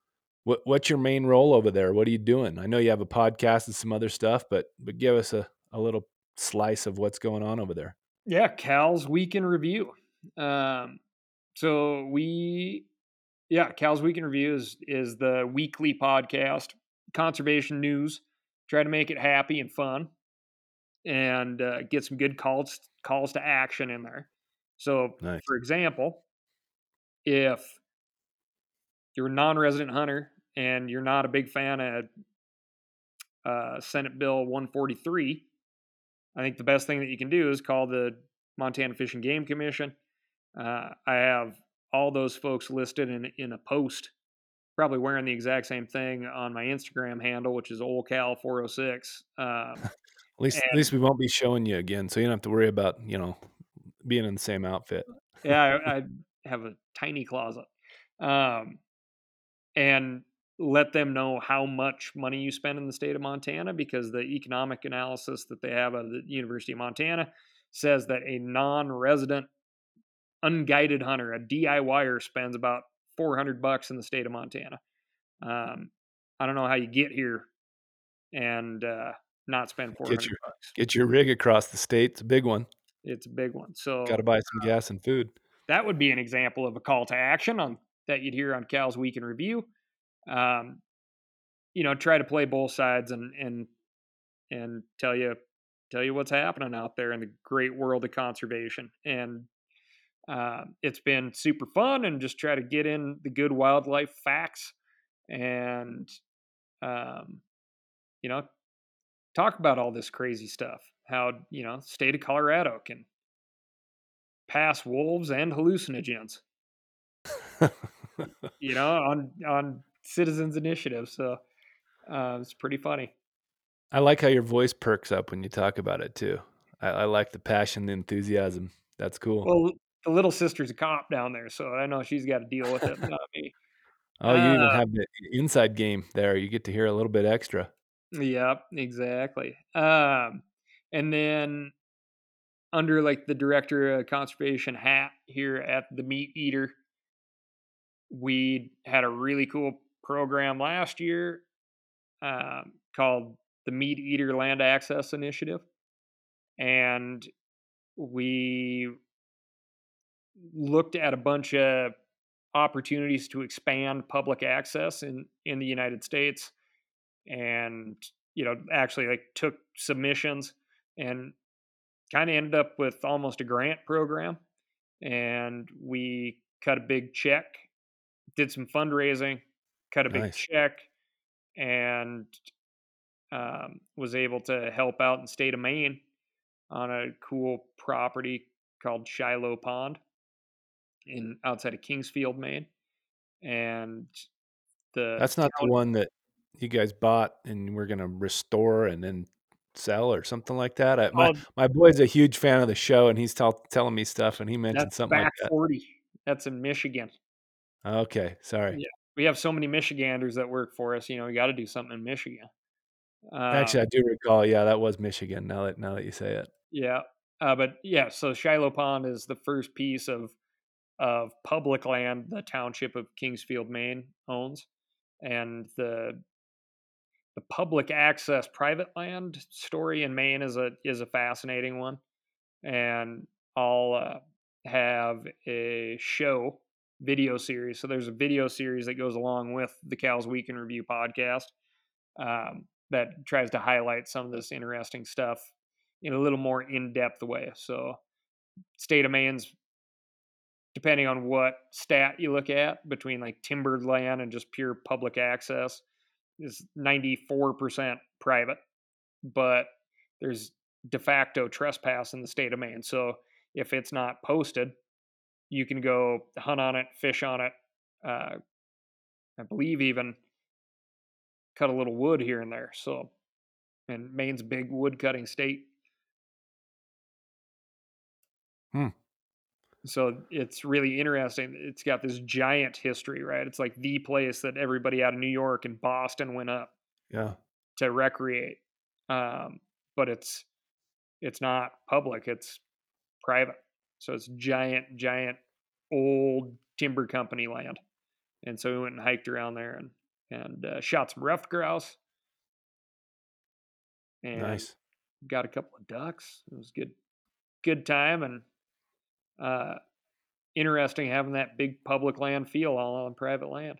What what's your main role over there? What are you doing? I know you have a podcast and some other stuff, but but give us a, a little slice of what's going on over there. Yeah, Cal's Week in Review. Um, so we, yeah, Cal's Week in Review is is the weekly podcast, conservation news. Try to make it happy and fun, and uh, get some good calls calls to action in there. So, Nice. for example, if you're a non-resident hunter and you're not a big fan of uh, Senate Bill one forty-three, I think the best thing that you can do is call the Montana Fish and Game Commission. Uh, I have all those folks listed in in a post, probably wearing the exact same thing on my Instagram handle, which is olcal four oh six. Um, At least at and least we won't be showing you again, so you don't have to worry about, you know, being in the same outfit. yeah, I, I have a tiny closet. Um, and let them know how much money you spend in the state of Montana, because the economic analysis that they have out of the University of Montana says that a non-resident unguided hunter, a DIYer, spends about four hundred bucks in the state of Montana. Um, I don't know how you get here and uh, not spend Get four hundred your bucks. get your rig across the state. It's a big one. It's a big one. So Gotta buy some gas and food. that would be an example of a call to action on that you'd hear on Cal's Week in Review. Um, you know, try to play both sides and and and tell you tell you what's happening out there in the great world of conservation. And uh, it's been super fun, and just try to get in the good wildlife facts, and um, you know, talk about all this crazy stuff. How, you know, state of Colorado can pass wolves and hallucinogens, you know, on on citizens initiative. So uh, it's pretty funny. I like how your voice perks up when you talk about it too. I, I like the passion, the enthusiasm. That's cool. Well, the little sister's a cop down there, so I know she's got to deal with it, not me. Oh, you even Uh, have the inside game there. You get to hear a little bit extra. yep, exactly. Um, and then under like the director of conservation hat here at the Meat Eater, we had a really cool program last year um, called the Meat Eater Land Access Initiative, and we looked at a bunch of opportunities to expand public access in in the United States, and you know, actually like took submissions and kind of ended up with almost a grant program. And we cut a big check, did some fundraising, cut a big Nice. check, and um, was able to help out in the state of Maine on a cool property called Shiloh Pond in outside of Kingsfield, Maine. And the That's not the town, one that you guys bought and we're gonna restore and then sell or something like that. I, my oh, my boy's a huge fan of the show, and he's tell, telling me stuff, and he mentioned that's something like back that. forty. That's in Michigan. Okay, sorry. Yeah. We have so many Michiganders that work for us, you know, we got to do something in Michigan. Actually, I Um, do recall. Yeah, that was Michigan. Now that now that you say it. yeah. Uh, but yeah, so Shiloh Pond is the first piece of of public land the township of Kingsfield, Maine owns. And the the public access private land story in Maine is a is a fascinating one. And I'll uh, have a show video series. So there's a video series that goes along with the Cal's Week in Review podcast, um, that tries to highlight some of this interesting stuff in a little more in depth way. So state of Maine's, depending on what stat you look at, between like timbered land and just pure public access, is ninety-four percent private, but there's de facto trespass in the state of Maine. So if it's not posted, you can go hunt on it, fish on it. Uh, I believe even cut a little wood here and there. So, and Maine's a big wood cutting state. Hmm. So it's really interesting. It's got this giant history, right? It's like the place that everybody out of New York and Boston went up Yeah. to recreate. Um, but it's it's not public; it's private. So it's giant, giant, old timber company land. And so we went and hiked around there, and and uh, shot some ruffed grouse and Nice. got a couple of ducks. It was good, good time and uh, interesting having that big public land feel all on private land.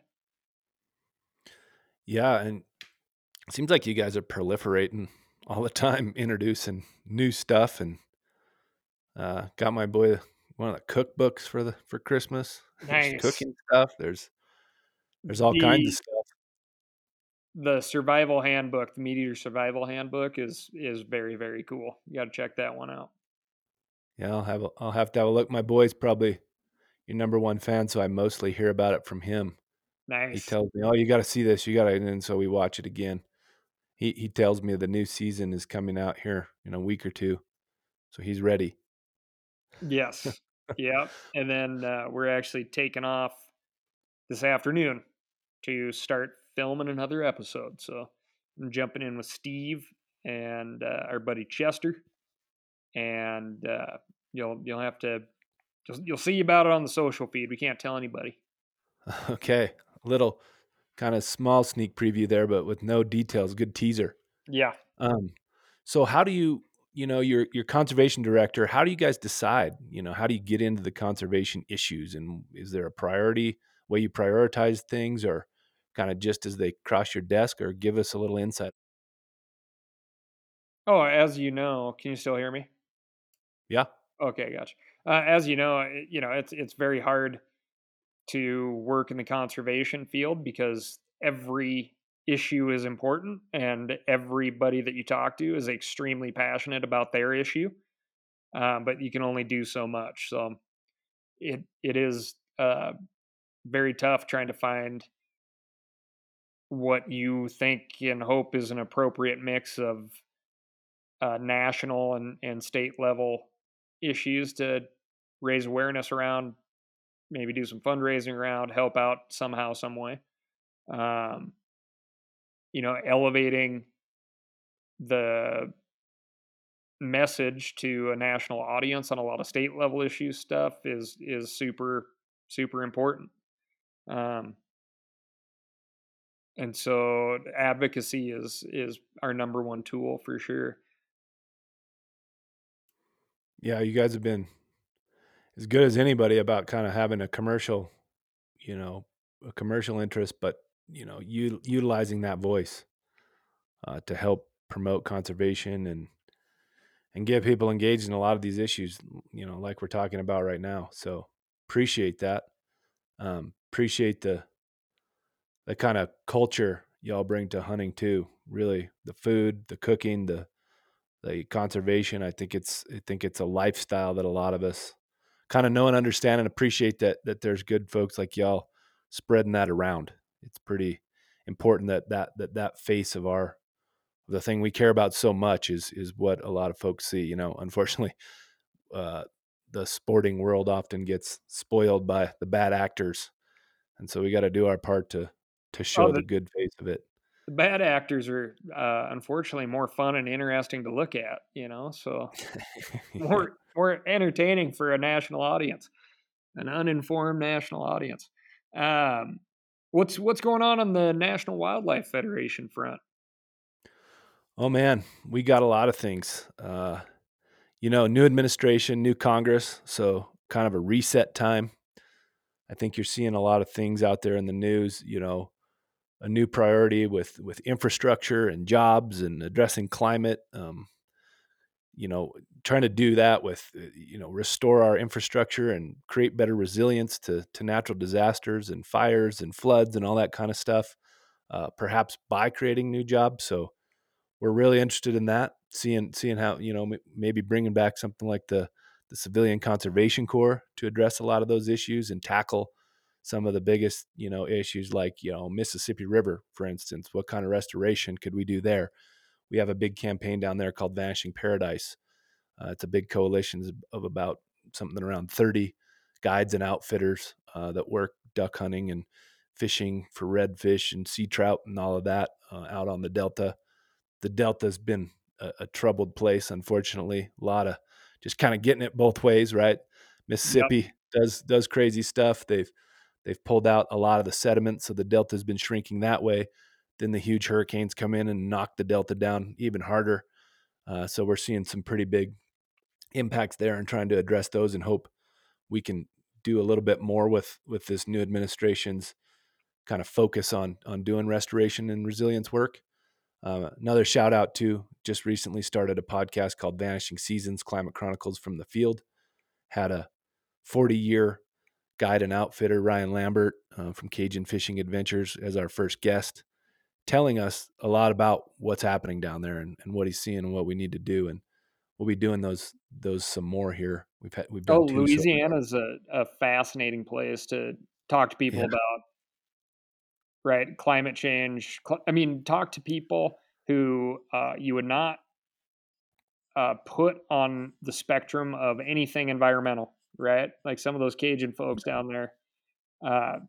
Yeah, and it seems like you guys are proliferating all the time, introducing new stuff, and uh, got my boy one of the cookbooks for the for Christmas. There's Nice. cooking stuff. There's there's all kinds of The stuff. the survival handbook, the Meat Eater survival handbook is is very very cool. You got to check that one out. Yeah, I'll have a, I'll have to have a look. My boy's probably your number one fan, so I mostly hear about it from him. He Nice. tells me, "Oh, you got to see this. You got to," and then so we watch it again. He he tells me the new season is coming out here in a week or two, so he's ready. Yes. Yep. And then uh, we're actually taking off this afternoon to start filming another episode. So I'm jumping in with Steve and uh, our buddy Chester, and uh, you'll you'll have to just you'll see about it on the social feed. We can't tell anybody. Okay, a little kind of small sneak preview there, but with no details. Good teaser. Yeah. Um, so how do you, you know, your your conservation director? How do you guys decide? You know, how do you get into the conservation issues? And is there a priority way you prioritize things, or kind of just as they cross your desk? Or give us a little insight. Oh, as you know, can you still hear me? Yeah. Okay, gotcha. Uh, as you know, it, you know it's it's very hard to work in the conservation field because every issue is important and everybody that you talk to is extremely passionate about their issue. Um, but you can only do so much. So it it is uh, very tough trying to find what you think and hope is an appropriate mix of uh, national and, and state level issues to raise awareness around, maybe do some fundraising around, help out somehow, some way. Um, you know, elevating the message to a national audience on a lot of state level issue stuff is is super super important. Um, and so advocacy is is our number one tool for sure. Yeah, you guys have been as good as anybody about kind of having a commercial, you know, a commercial interest, but you know, u- utilizing that voice uh, to help promote conservation and and get people engaged in a lot of these issues, you know, like we're talking about right now. So appreciate that. Um, appreciate the the kind of culture y'all bring to hunting too. Really, the food, the cooking, the the conservation. I think it's I think it's a lifestyle that a lot of us kind of know and understand and appreciate that that there's good folks like y'all spreading that around. It's pretty important that that that that face of our the thing we care about so much is is what a lot of folks see. You know, unfortunately, uh, the sporting world often gets spoiled by the bad actors, and so we got to do our part to to Oh, show the, the good face of it. the bad actors are uh, unfortunately more fun and interesting to look at, you know, so Yeah. more more entertaining for a national audience, an uninformed national audience. Um, what's what's going on on the National Wildlife Federation front? Oh man, we got a lot of things. Uh, you know, new administration, new Congress, so kind of a reset time. I think you're seeing a lot of things out there in the news. You know, a new priority with with infrastructure and jobs and addressing climate. Um, you know, trying to do that with, uh, you know, restore our infrastructure and create better resilience to to natural disasters and fires and floods and all that kind of stuff. Uh, perhaps by creating new jobs. So we're really interested in that. Seeing seeing how, you know, m- maybe bringing back something like the the Civilian Conservation Corps to address a lot of those issues and tackle some of the biggest, you know, issues like, you know, Mississippi River, for instance. What kind of restoration could we do there? We have a big campaign down there called Vanishing Paradise. Uh, it's a big coalition of about something around thirty guides and outfitters uh, that work duck hunting and fishing for redfish and sea trout and all of that uh, out on the Delta. The Delta's been a, a troubled place, unfortunately. A lot of just kind of getting it both ways, right? Yep. Mississippi does does crazy stuff. They've they've pulled out a lot of the sediment, so the delta's been shrinking that way. Then the huge hurricanes come in and knock the delta down even harder. Uh, so we're seeing some pretty big impacts there and trying to address those and hope we can do a little bit more with with this new administration's kind of focus on on doing restoration and resilience work. Uh, another shout out to just recently started a podcast called Vanishing Seasons, Climate Chronicles from the Field. Had a forty year guide and outfitter, Ryan Lambert uh, from Cajun Fishing Adventures, as our first guest, telling us a lot about what's happening down there and, and what he's seeing and what we need to do. And we'll be doing those those some more here. We've had we've Oh, done two so far. Louisiana's a, a fascinating place to talk to people Yeah, about, right? Climate change. Cl- I mean, talk to people who uh, you would not uh, put on the spectrum of anything environmental, right? Like some of those Cajun folks down there. Uh,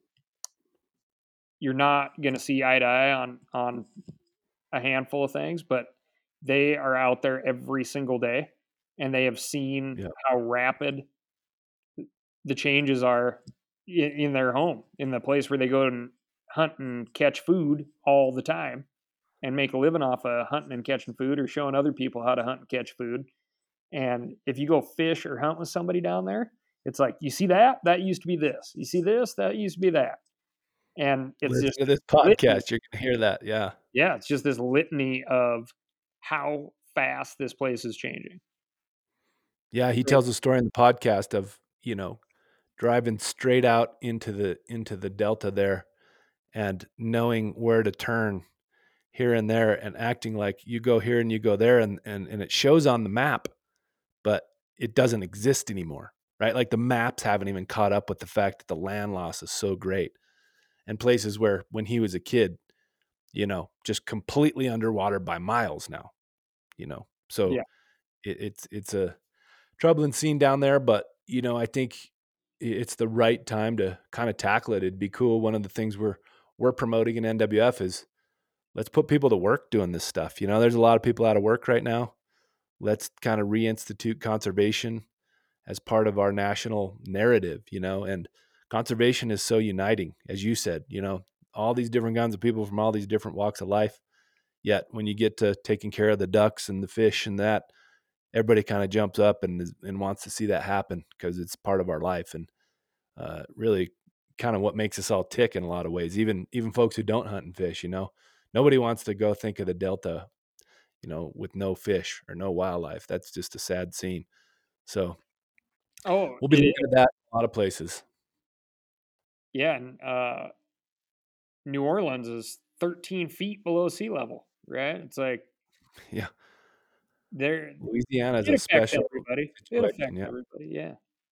you're not going to see eye to eye on on a handful of things, but they are out there every single day, and they have seen yeah, how rapid the changes are in, in their home, in the place where they go and hunt and catch food all the time and make a living off of hunting and catching food or showing other people how to hunt and catch food. And if you go fish or hunt with somebody down there, it's like, you see that? That used to be this. You see this? That used to be that. And it's listen just to this litany. podcast. You're gonna hear that. Yeah, Yeah, it's just this litany of how fast this place is changing. yeah. He Great. tells a story in the podcast of you know driving straight out into the into the delta there and knowing where to turn here and there and acting like you go here and you go there and and and it shows on the map, but it doesn't exist anymore, right? Like the maps haven't even caught up with the fact that the land loss is so great. And places where when he was a kid, you know, just completely underwater by miles now, you know. So Yeah. it, it's it's a troubling scene down there, but you know, I think it's the right time to kind of tackle it. It'd be cool. One of the things we're we're promoting in N W F is let's put people to work doing this stuff. You know, there's a lot of people out of work right now. Let's kind of reinstitute conservation as part of our national narrative, you know, and conservation is so uniting, as you said, you know, all these different kinds of people from all these different walks of life. Yet when you get to taking care of the ducks and the fish and that, everybody kind of jumps up and and wants to see that happen because it's part of our life and uh, really kind of what makes us all tick in a lot of ways. Even even folks who don't hunt and fish, you know, nobody wants to go think of the Delta, you know, with no fish or no wildlife. That's just a sad scene. So Oh, we'll be it looking is. at that in a lot of places. Yeah. And uh, New Orleans is thirteen feet below sea level, right? It's like Yeah, there, Louisiana is it a affects special everybody. It situation. affects Yeah, everybody. Yeah.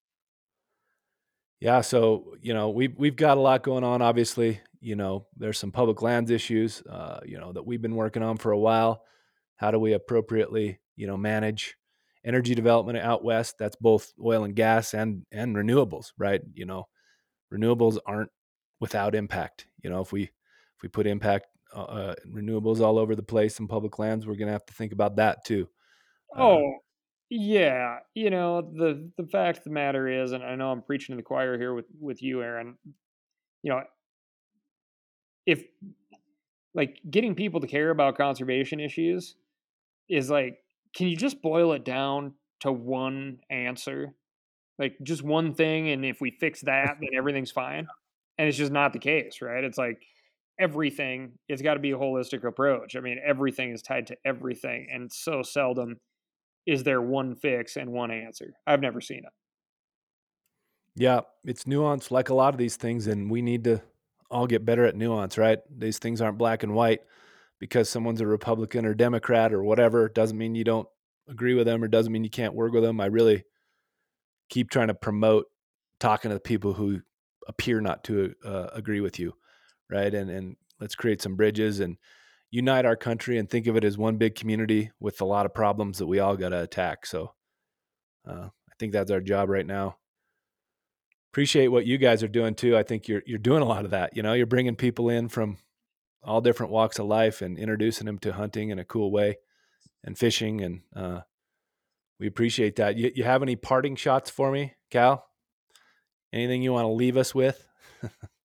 yeah. So you know, we've we've got a lot going on. Obviously, you know, there's some public lands issues, uh, you know, that we've been working on for a while. How do we appropriately, you know, manage energy development out west? That's both oil and gas and and renewables, right? You know, renewables aren't without impact. You know, if we if we put impact uh, uh, renewables all over the place in public lands, we're going to have to think about that too. Uh, Oh, yeah. You know, the the fact of the matter is, and I know I'm preaching to the choir here with with you, Aaron. You know, if like getting people to care about conservation issues is like, can you just boil it down to one answer? Like just one thing, and if we fix that, then everything's fine. And it's just not the case, right? It's like everything, it's got to be a holistic approach. I mean, everything is tied to everything, and so seldom is there one fix and one answer. I've never seen it. yeah, it's nuanced like a lot of these things, and we need to all get better at nuance, right? These things aren't black and white. Because someone's a Republican or Democrat or whatever doesn't mean you don't agree with them or doesn't mean you can't work with them. I really keep trying to promote talking to the people who appear not to uh, agree with you, right? And and let's create some bridges and unite our country and think of it as one big community with a lot of problems that we all got to attack. So uh, I think that's our job right now. Appreciate what you guys are doing too. I think you're you're doing a lot of that. You know, you're bringing people in from all different walks of life and introducing them to hunting in a cool way and fishing, and uh, we appreciate that. You, you have any parting shots for me, Cal? Anything you want to leave us with?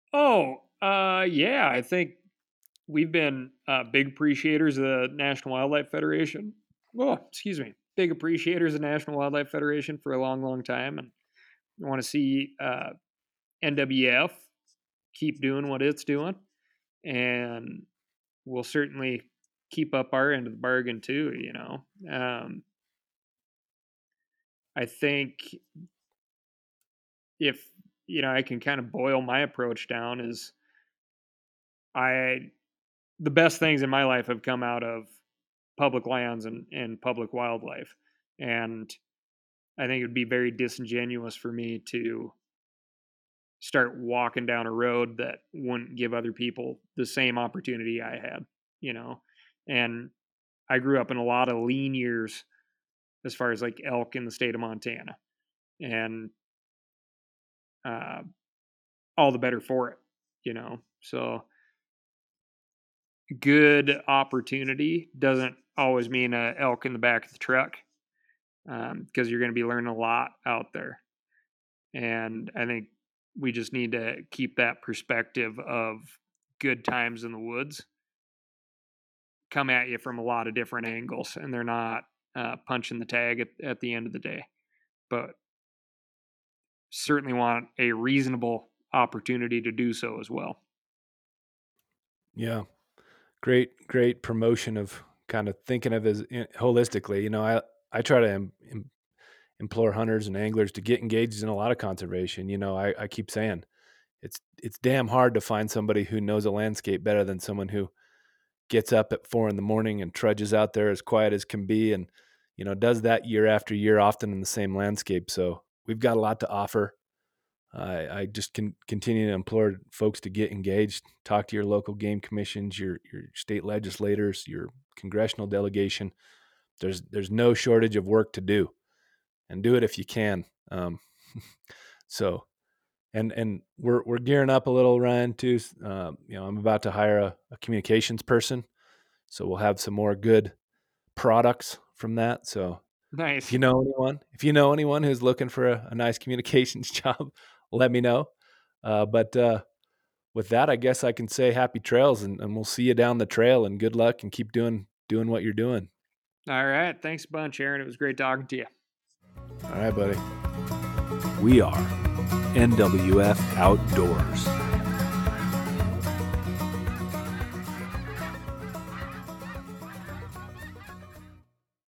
Oh, uh, yeah, I think we've been uh, big appreciators of the National Wildlife Federation. Oh, excuse me, big appreciators of the National Wildlife Federation for a long, long time, and I want to see uh, N W F keep doing what it's doing, and we'll certainly keep up our end of the bargain too. You know, um, I think if you know, I can kind of boil my approach down is I the best things in my life have come out of public lands and, and public wildlife. And I think it would be very disingenuous for me to start walking down a road that wouldn't give other people the same opportunity I had, you know. And I grew up in a lot of lean years as far as like elk in the state of Montana. And uh, all the better for it, you know. So good opportunity doesn't always mean a elk in the back of the truck, because um, you're going to be learning a lot out there. And I think we just need to keep that perspective of good times in the woods come at you from a lot of different angles, and they're not uh, punching the tag at, at the end of the day. But certainly want a reasonable opportunity to do so as well. Yeah. Great, great promotion of kind of thinking of it as holistically. You know, I, I try to im, im, implore hunters and anglers to get engaged in a lot of conservation. You know, I, I keep saying it's it's damn hard to find somebody who knows a landscape better than someone who gets up at four in the morning and trudges out there as quiet as can be, and you know does that year after year, often in the same landscape. So we've got a lot to offer. I, I just can continue to implore folks to get engaged, talk to your local game commissions, your your state legislators, your congressional delegation. There's there's no shortage of work to do, and do it if you can. Um, so, and and we're we're gearing up a little, Ryan. Too. Uh, you know, I'm about to hire a, a communications person, so we'll have some more good products from that. So, if Nice. you know anyone, if you know anyone who's looking for a, a nice communications job, let me know. Uh, but uh, with that, I guess I can say happy trails, and, and we'll see you down the trail, and good luck, and keep doing doing what you're doing. All right. Thanks a bunch, Aaron. It was great talking to you. All right, buddy. We are N W F Outdoors.